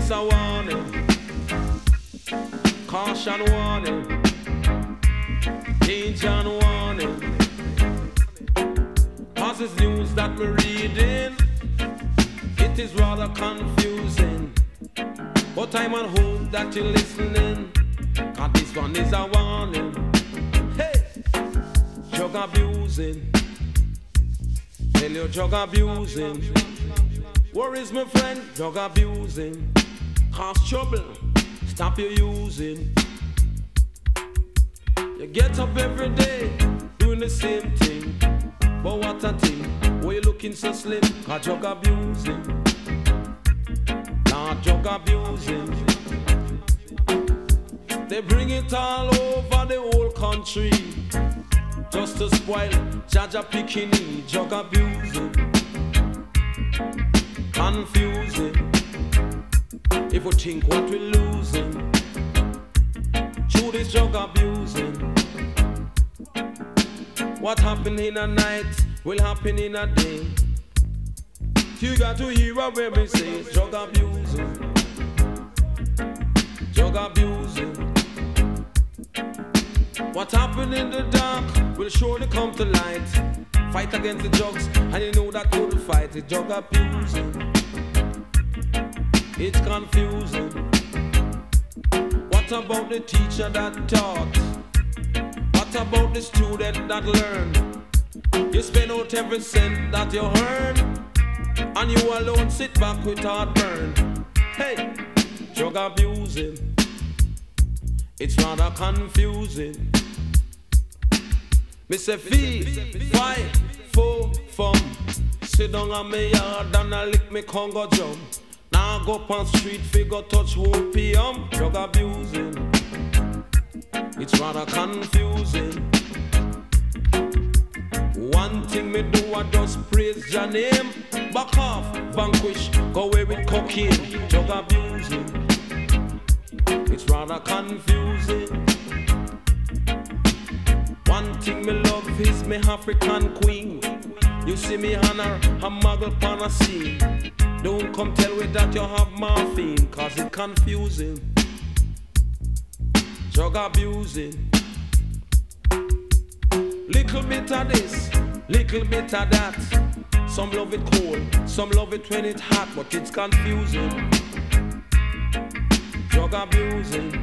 is a warning, caution warning, danger and warning. Cause it's news that we're reading, it is rather confusing. But I'm at home that you're listening, cause this one is a warning. Hey, drug abusing, tell you drug abusing. Worries my friend, drug abusing, cause trouble, stop you using. You get up every day, doing the same thing. But what a thing, why you looking so slim? Cause drug abusing, not drug abusing. They bring it all over the whole country, just to spoil Jaja Pikini. Drug abusing, confusing. If we think what we're losing, through this drug abusing. What happened in a night will happen in a day. You got to hear what we say. Drug abusing, drug abusing. What happened in the dark will surely come to light. Fight against the drugs, and you know that couldn't fight it. Drug abusing, it's confusing. What about the teacher that taught? What about the student that learned? You spend out every cent that you earn, and you alone sit back with heartburn. Hey, drug abusing, it's rather confusing. Me say fee, fight, four, fun. Sit down on me yard and I lick me Congo drum. Now go up on street, figure touch opium. Drug abusing, it's rather confusing. One thing me do, I just praise your name. Back off, vanquish, go away with cocaine. Drug abusing, it's rather confusing. One thing me love is me African queen. You see me honor a muggle pan a scene. Don't come tell me that you have morphine, cause it's confusing. Drug abusing, little bit of this, little bit of that. Some love it cold, some love it when it's hot, but it's confusing. Drug abusing,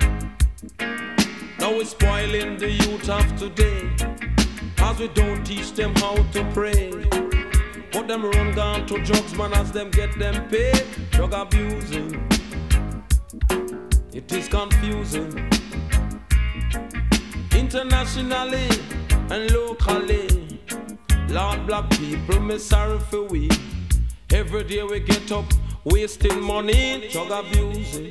now we're spoiling the youth of today, cause we don't teach them how to pray. But them run down to drugs, man, as them get them paid. Drug abusing, it is confusing. Internationally and locally, Lord, black people, me sorry for we. Every day we get up wasting money. Drug abusing,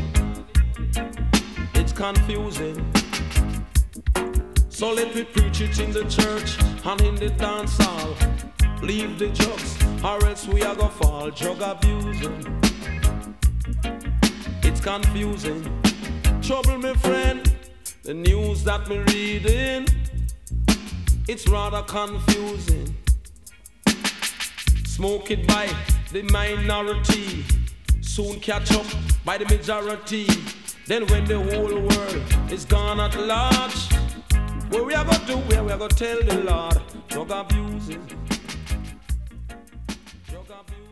it's confusing. So let me preach it in the church and in the dance hall. Leave the drugs or else we are gonna fall. Drug abusing, it's confusing. Trouble, my friend, the news that me reading, it's rather confusing. Smoke it by the minority, soon catch up by the majority. Then when the whole world is gone at large, what we are gonna do, where we are gonna tell the Lord. Drug abusing, drug abusing.